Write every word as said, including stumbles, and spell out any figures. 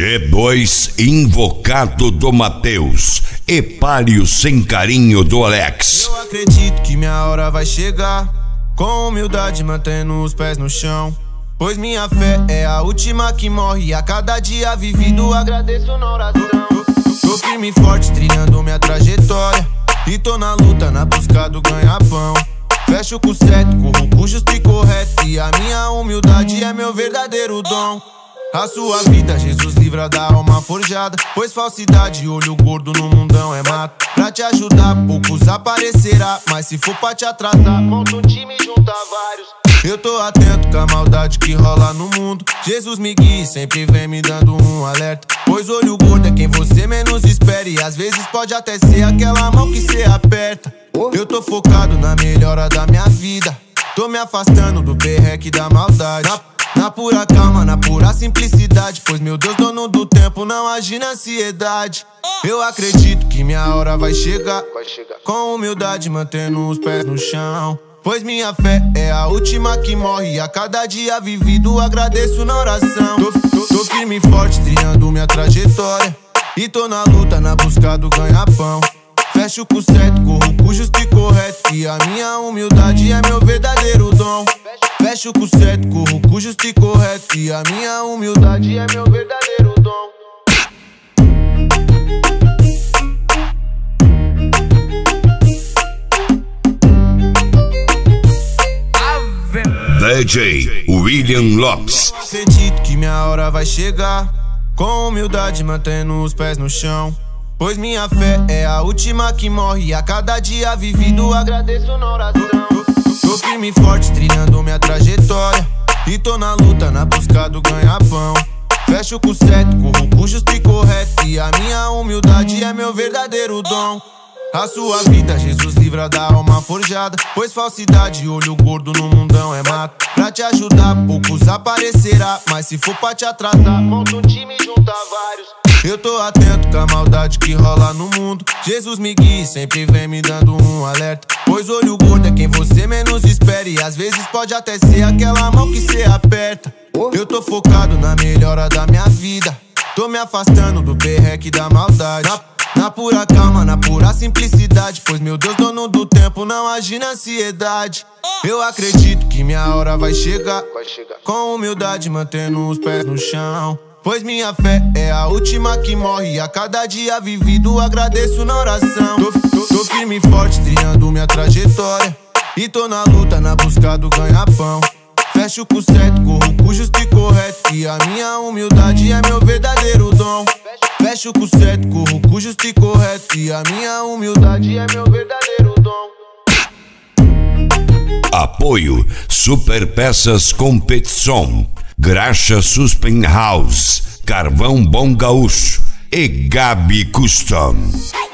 G dois invocado do Mateus, Epário sem carinho do Alex. Eu acredito que minha hora vai chegar, com humildade mantendo os pés no chão, pois minha fé é a última que morre, e a cada dia vivido agradeço na oração. Tô firme e forte trilhando minha trajetória, e tô na luta na busca do ganha-pão. Fecho com certo, corro com justo e correto, e a minha humildade é meu verdadeiro dom. A sua vida, Jesus livra da alma forjada, pois falsidade, olho gordo no mundão é mato. Pra te ajudar, poucos aparecerá, mas se for pra te atrasar, monta um time e junta vários. Eu tô atento com a maldade que rola no mundo, Jesus me guia e sempre vem me dando um alerta, pois olho gordo é quem você menos espera, e às vezes pode até ser aquela mão que cê aperta. Eu tô focado na melhora da minha vida, tô me afastando do perreque da maldade, na, na pura calma, na pura simplicidade, pois meu Deus, dono do tempo, não age na ansiedade. Eu acredito que minha hora vai chegar, vai chegar. Com humildade mantendo os pés no chão, pois minha fé é a última que morre, e a cada dia vivido agradeço na oração. Tô, tô, tô firme e forte trilhando minha trajetória, e tô na luta na busca do ganha-pão. Fecho com certo, corro com justo e correto, e a minha humildade é meu verdadeiro dom. Fecho com certo, corro com justo e correto, e a minha humildade é meu verdadeiro dom. D J William Lopes. Acredito que minha hora vai chegar, com humildade mantendo os pés no chão, pois minha fé é a última que morre, e a cada dia vivido agradeço na oração. Tô firme e forte trilhando minha trajetória, e tô na luta na busca do ganha-pão. Fecho com certo, corro com justo e correto, e a minha humildade é meu verdadeiro dom. A sua vida, Jesus livra da alma forjada, pois falsidade, olho gordo no mundão é mato. Pra te ajudar, poucos aparecerá, mas se for pra te atrasar, monta um time e junta vários. Eu tô atento com a maldade que rola no mundo, Jesus me guia e sempre vem me dando um alerta, pois olho gordo é quem você menos espera, e às vezes pode até ser aquela mão que cê aperta. Eu tô focado na melhora da minha vida, tô me afastando do perreque da maldade, na, na pura calma, na pura simplicidade, pois meu Deus, dono do tempo, não age na ansiedade. Eu acredito que minha hora vai chegar, vai chegar. Com humildade mantendo os pés no chão, pois minha fé é a última que morre, e a cada dia vivido agradeço na oração. Tô, tô, tô firme e forte trilhando minha trajetória, e tô na luta na busca do ganha-pão. Fecho com certo, corro com justo e correto, e a minha humildade é meu verdadeiro dom. Fecho com certo, corro com justo e correto, e a minha humildade é meu verdadeiro dom. Apoio Super Peças Competição, Graxa Suspen House, Carvão Bom Gaúcho e Gabi Custom.